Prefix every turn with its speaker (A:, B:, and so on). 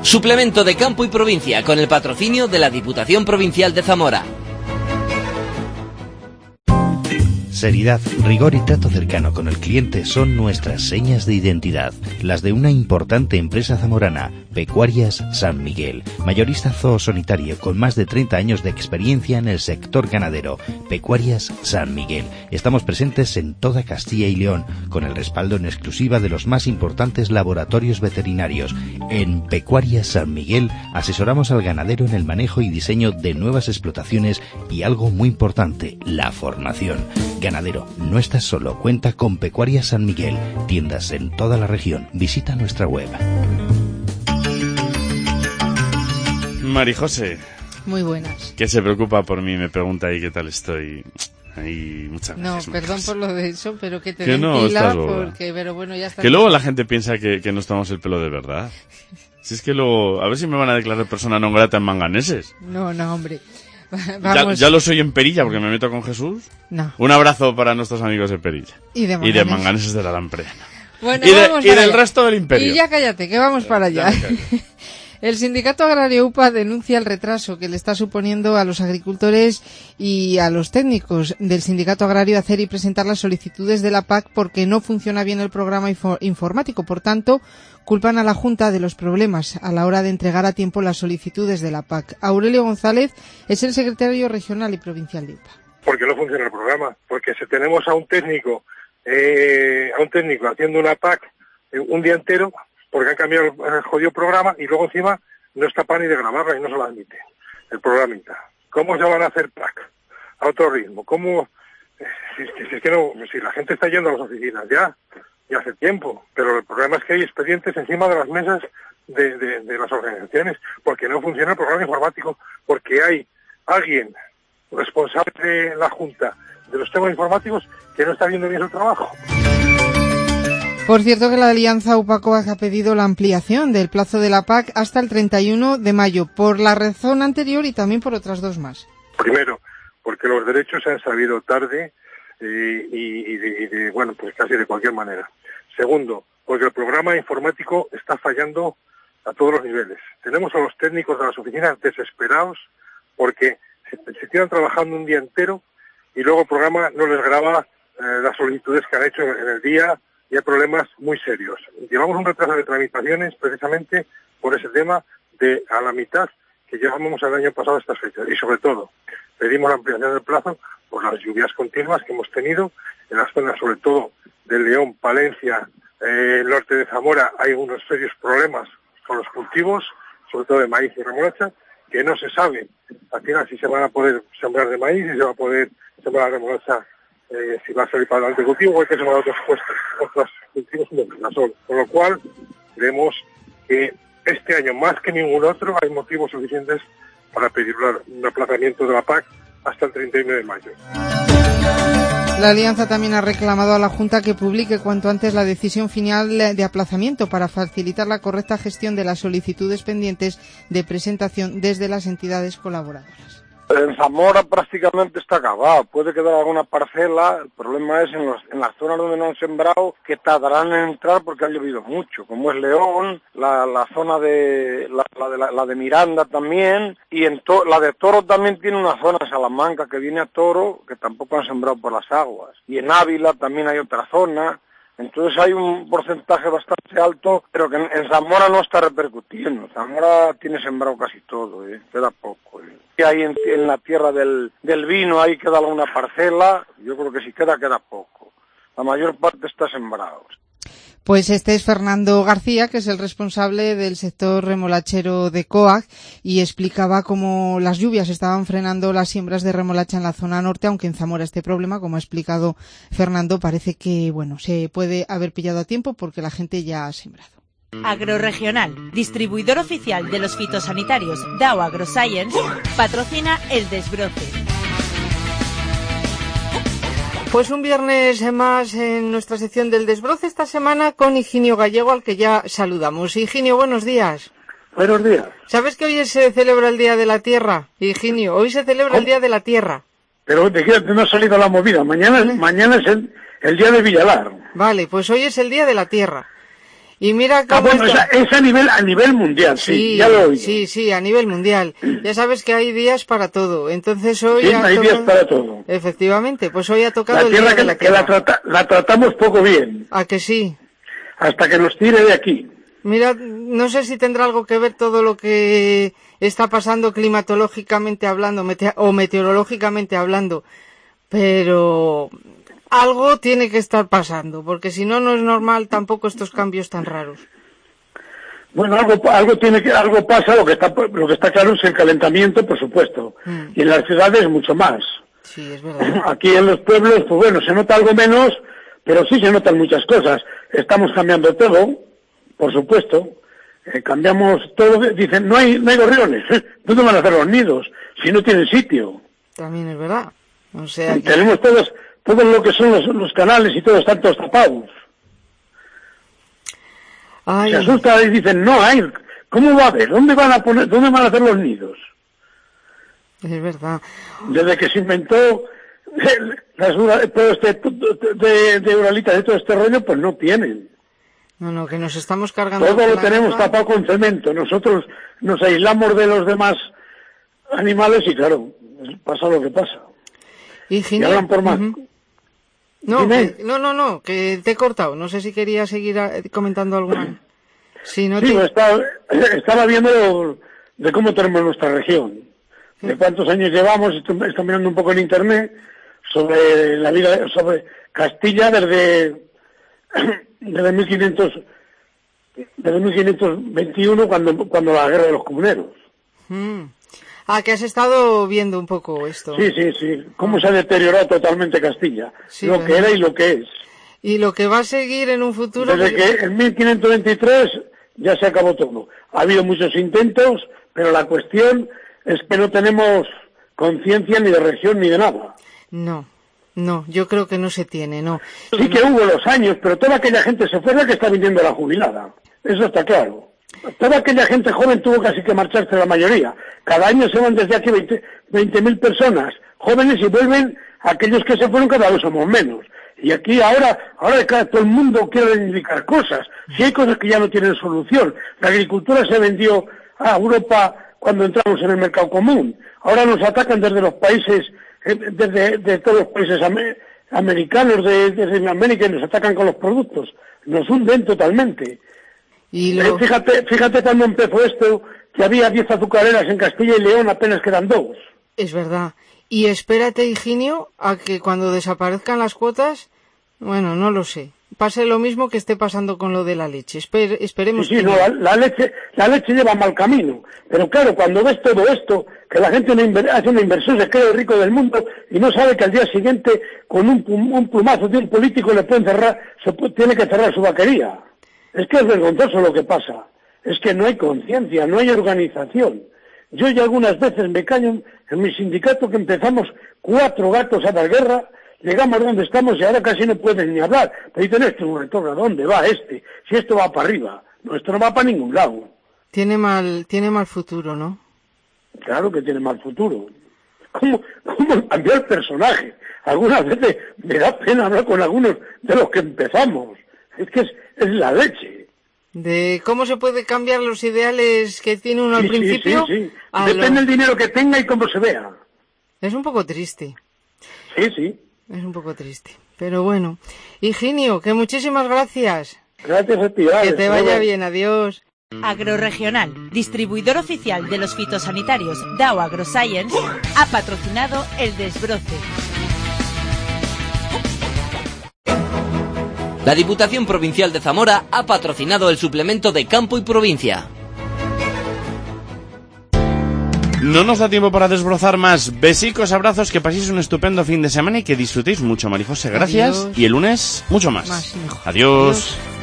A: Suplemento de Campo y Provincia, con el patrocinio de la Diputación Provincial de Zamora.
B: Seriedad, rigor y trato cercano con el cliente son nuestras señas de identidad, las de una importante empresa zamorana, Pecuarias San Miguel, mayorista zoosanitario con más de 30 años de experiencia en el sector ganadero. Pecuarias San Miguel. Estamos presentes en toda Castilla y León, con el respaldo en exclusiva de los más importantes laboratorios veterinarios. En Pecuarias San Miguel asesoramos al ganadero en el manejo y diseño de nuevas explotaciones y algo muy importante, la formación. Ganadero, no estás solo, cuenta con Pecuarias San Miguel, tiendas en toda la región. Visita nuestra web.
C: Mari José.
D: Muy buenas.
C: Que se preocupa por mí, me pregunta ahí qué tal estoy. Ahí, muchas gracias.
D: No, perdón por lo de eso, pero que te
C: que
D: den
C: no,
D: pila porque, pero bueno, ya está.
C: Que luego la gente piensa que nos tomamos el pelo de verdad. Si es que luego, a ver si me van a declarar persona non grata en Manganeses.
D: No, hombre. Vamos.
C: Ya lo soy en Perilla porque me meto con Jesús.
D: No.
C: Un abrazo para nuestros amigos de Perilla.
D: Y de
C: Manganeses de la Lamprena.
D: Bueno,
C: y del resto del imperio.
D: Y ya cállate, que vamos para allá. El Sindicato Agrario UPA denuncia el retraso que le está suponiendo a los agricultores y a los técnicos del Sindicato Agrario hacer y presentar las solicitudes de la PAC porque no funciona bien el programa informático. Por tanto, culpan a la Junta de los problemas a la hora de entregar a tiempo las solicitudes de la PAC. Aurelio González es el secretario regional y provincial de UPA.
E: Porque no funciona el programa, porque si tenemos a un técnico haciendo una PAC un día entero, porque han cambiado el jodido programa y luego encima no es capaz ni de grabarla y no se la admite el programita. ¿Cómo se van a hacer PAC a otro ritmo? ¿Cómo? Si la gente está yendo a las oficinas ya hace tiempo, pero el problema es que hay expedientes encima de las mesas de las organizaciones porque no funciona el programa informático, porque hay alguien responsable de la Junta de los temas informáticos que no está haciendo bien su trabajo.
D: Por cierto que la Alianza UPA-COAG ha pedido la ampliación del plazo de la PAC hasta el 31 de mayo, por la razón anterior y también por otras dos más.
E: Primero, porque los derechos se han sabido tarde bueno, pues casi de cualquier manera. Segundo, porque el programa informático está fallando a todos los niveles. Tenemos a los técnicos de las oficinas desesperados porque se quedan trabajando un día entero y luego el programa no les graba las solicitudes que han hecho en el día. Y hay problemas muy serios. Llevamos un retraso de tramitaciones precisamente por ese tema de a la mitad que llevamos el año pasado a estas fechas. Y sobre todo, pedimos la ampliación del plazo por las lluvias continuas que hemos tenido en las zonas, sobre todo de León, Palencia, el norte de Zamora. Hay unos serios problemas con los cultivos, sobre todo de maíz y remolacha, que no se sabe al final si se van a poder sembrar de maíz, si se va a poder sembrar remolacha, si va a salir para adelante el cultivo o hay que sembrar otros cultivos como el girasol. Con lo cual, creemos que este año, más que ningún otro, hay motivos suficientes para pedir un aplazamiento de la PAC hasta el 31 de mayo.
D: La Alianza también ha reclamado a la Junta que publique cuanto antes la decisión final de aplazamiento para facilitar la correcta gestión de las solicitudes pendientes de presentación desde las entidades colaboradoras.
F: En Zamora prácticamente está acabado, puede quedar alguna parcela, el problema es en las zonas donde no han sembrado, que tardarán en entrar porque ha llovido mucho, como es León, la zona de la de Miranda también, y la de Toro también tiene una zona de Salamanca que viene a Toro, que tampoco han sembrado por las aguas, y en Ávila también hay otra zona. Entonces hay un porcentaje bastante alto, pero que en Zamora no está repercutiendo. Zamora tiene sembrado casi todo, queda poco. Y ahí en la tierra del vino, ahí queda alguna parcela, yo creo que si queda poco. La mayor parte está sembrado.
D: Pues este es Fernando García, que es el responsable del sector remolachero de COAG, y explicaba cómo las lluvias estaban frenando las siembras de remolacha en la zona norte, aunque en Zamora este problema, como ha explicado Fernando, parece que se puede haber pillado a tiempo porque la gente ya ha sembrado.
G: Agroregional, distribuidor oficial de los fitosanitarios Dow AgroScience, patrocina El Desbroce.
D: Pues un viernes más en nuestra sección del Desbroce, esta semana con Higinio Gallego, al que ya saludamos. Higinio, buenos días.
H: Buenos días.
D: ¿Sabes que hoy se celebra el Día de la Tierra, Higinio? Hoy se celebra el Día de la Tierra.
H: Pero de qué no ha salido la movida. Mañana es el Día de Villalar.
D: Vale, pues hoy es el Día de la Tierra. Y mira cómo
H: bueno, es a nivel mundial, sí, ya lo he oído.
D: Sí, a nivel mundial. Ya sabes que hay días para todo. Entonces hoy
H: sí, hay días para todo.
D: Efectivamente, pues hoy ha tocado
H: el día de la tierra. La tratamos poco bien.
D: ¿A que sí?
H: Hasta que nos tire de aquí.
D: Mira, no sé si tendrá algo que ver todo lo que está pasando climatológicamente hablando o meteorológicamente hablando, pero algo tiene que estar pasando, porque si no, no es normal tampoco estos cambios tan raros.
H: Bueno, algo pasa, lo que está claro es el calentamiento, por supuesto, y en las ciudades mucho más.
D: Sí, es verdad.
H: Aquí en los pueblos, pues bueno, se nota algo menos, pero sí se notan muchas cosas. Estamos cambiando todo, por supuesto, cambiamos todo. Dicen, no hay gorriones, ¿dónde van a hacer los nidos? Si no tienen sitio.
D: También es verdad. O sea,
H: tenemos todo lo que son los canales y todos están todos tapados.
D: Ay.
H: Se asusta y dicen, no hay, ¿cómo va a haber? ¿Dónde van a hacer los nidos?
D: Es verdad.
H: Desde que se inventó todo de Uralita, de todo este rollo, pues no tienen.
D: No, que nos estamos cargando.
H: Todo lo tenemos tapado con cemento. Nosotros nos aislamos de los demás animales y claro, pasa lo que pasa.
D: Y
H: hablan por más.
D: No, que te he cortado. No sé si quería seguir comentando algo más.
H: Estaba viendo de cómo tenemos nuestra región, de cuántos años llevamos. Estoy mirando un poco en internet sobre la vida, sobre Castilla desde 1521, cuando la guerra de los comuneros.
D: Que has estado viendo un poco esto.
H: Sí. Cómo se ha deteriorado totalmente Castilla. Lo que era y lo que es.
D: Y lo que va a seguir en un futuro.
H: Desde que en 1523 ya se acabó todo. Ha habido muchos intentos, pero la cuestión es que no tenemos conciencia ni de región ni de nada.
D: No, yo creo que no se tiene, no.
H: Sí que hubo los años, pero toda aquella gente se fue la que está viniendo la jubilada. Eso está claro. Toda aquella gente joven tuvo casi que marcharse la mayoría. Cada año se van desde aquí 20.000 personas jóvenes y vuelven aquellos que se fueron, cada vez somos menos. Y aquí ahora todo el mundo quiere reivindicar cosas. Si hay cosas que ya no tienen solución. La agricultura se vendió a Europa cuando entramos en el mercado común. Ahora nos atacan desde los países, de todos los países americanos, desde América, y nos atacan con los productos. Nos hunden totalmente. Fíjate cuando empezó esto, que había 10 azucareras en Castilla y León, apenas quedan 2.
D: Es verdad. Y espérate, Higinio, a que cuando desaparezcan las cuotas, bueno, no lo sé, pase lo mismo que esté pasando con lo de la leche. Esperemos
H: sí,
D: que
H: no. La leche lleva mal camino. Pero claro, cuando ves todo esto, que la gente hace una inversión, se cree el rico del mundo y no sabe que al día siguiente, con un plumazo de un político, tiene que cerrar su vaquería. Es que es vergonzoso lo que pasa. Es que no hay conciencia, no hay organización. Yo ya algunas veces me callo en mi sindicato, que empezamos 4 gatos a dar guerra, llegamos donde estamos y ahora casi no pueden ni hablar. Pero dicen, un retorno, ¿a dónde va este? Si esto va para arriba. No, esto no va para ningún lado.
D: Tiene mal futuro, ¿no?
H: Claro que tiene mal futuro. ¿Cómo cambió el personaje? Algunas veces me da pena hablar con algunos de los que empezamos. Es que es la leche.
D: De cómo se puede cambiar los ideales que tiene uno al principio.
H: Sí. Depende del dinero que tenga y cómo se vea.
D: Es un poco triste.
H: Sí.
D: Es un poco triste. Pero bueno. Higinio, que muchísimas gracias.
H: Gracias a ti.
D: Que te vaya bien. Adiós.
G: Agroregional, distribuidor oficial de los fitosanitarios Dow AgroScience, ha patrocinado el desbroce.
A: La Diputación Provincial de Zamora ha patrocinado el suplemento de Campo y Provincia.
C: No nos da tiempo para desbrozar más. Besicos, abrazos, que paséis un estupendo fin de semana y que disfrutéis mucho, María José. Gracias. Adiós. Y el lunes, mucho más.
D: Más y mejor.
C: Adiós.
D: Adiós.